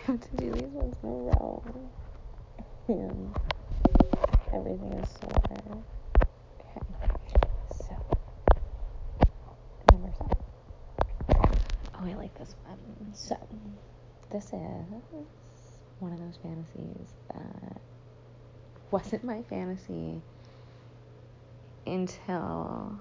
have to do these ones in a row. And everything is sore. Okay. So, number 7. Oh, I like this one. So, this is one of those fantasies that wasn't my fantasy until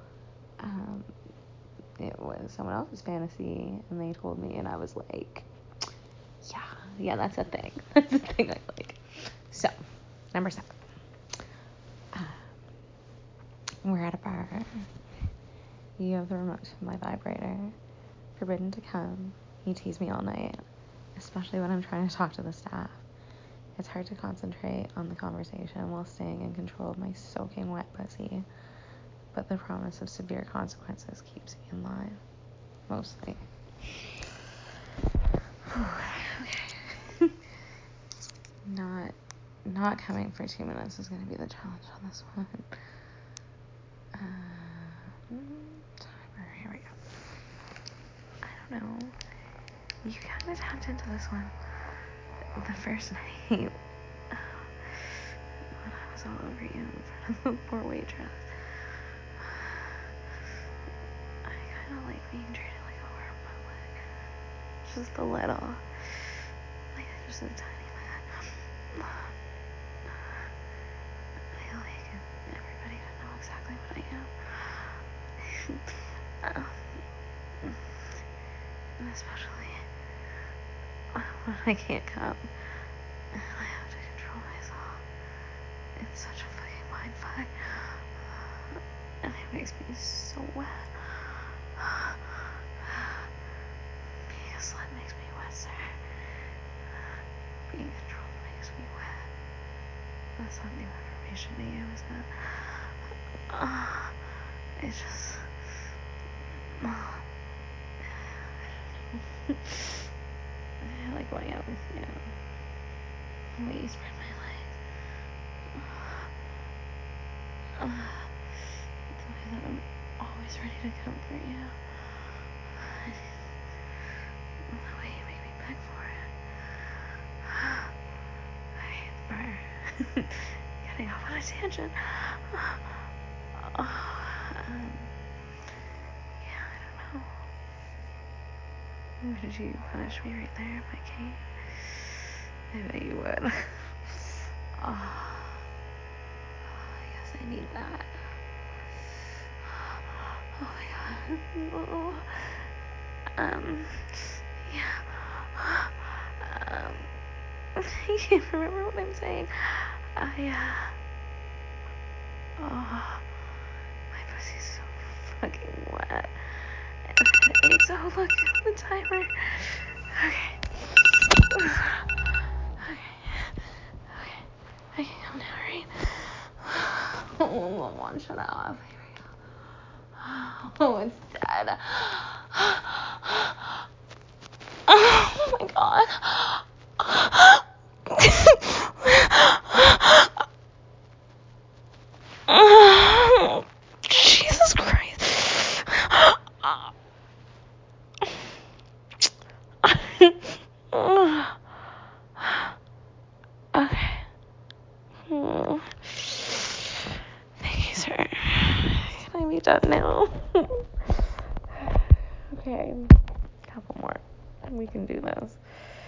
it was someone else's fantasy, and they told me, and I was like, yeah, that's a thing. That's a thing I like. So, number 7. We're at a bar. You have the remote to my vibrator. Forbidden to come. You tease me all night, especially when I'm trying to talk to the staff. It's hard to concentrate on the conversation while staying in control of my soaking wet pussy, but the promise of severe consequences keeps me in line. Mostly. Okay. Not coming for 2 minutes is going to be the challenge on this one. Timer, here we go. I don't know. You kind of tapped into this one the first night when I was all over you in front of the poor waitress. I kind of like being treated like a whore in public. Just a little. Like, just a tiny bit. I like everybody to know exactly what I am. Especially when I can't come and I have to control myself. It's such a fucking mindfuck. And it makes me so wet. Being a slut makes me wet, sir. Being controlled makes me wet. That's not new information to you, is it? It just... I like my own, the way you spread my legs. The way that I'm always ready to comfort you. The way you make me beg for it. Getting off on a tangent. I don't know. Would you punish me right there if I came? I bet you would. I guess I need that. Oh my god. Yeah. I can't remember what I'm saying. My pussy's so fucking wet. And it aches. Oh, look, the timer. Okay, I'm now, right? Oh, one shut off. Here we go. Oh, it's dead. Oh my god. Jesus Christ. Okay. Thank you, sir. Can I be done now? Okay. Couple more. We can do this.